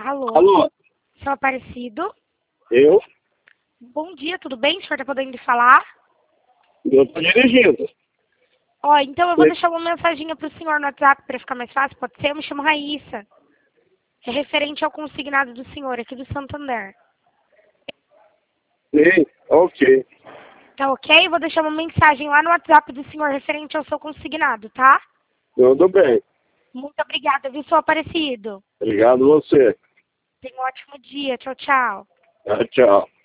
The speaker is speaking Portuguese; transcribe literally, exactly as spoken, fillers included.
Alô? Alô? Seu Aparecido? Eu? Bom dia, tudo bem? O senhor tá podendo falar? Eu tô dirigindo. Ó, então eu vou Sim. deixar uma mensaginha pro senhor no WhatsApp para ficar mais fácil, pode ser? Eu me chamo Raíssa. É referente ao consignado do senhor aqui do Santander. Sim, ok. Tá ok? Eu vou deixar uma mensagem lá no WhatsApp do senhor referente ao seu consignado, tá? Tudo bem. Muito obrigada, viu, seu Aparecido? Obrigado você. Tenha um ótimo dia. Tchau, tchau. Tchau, tchau.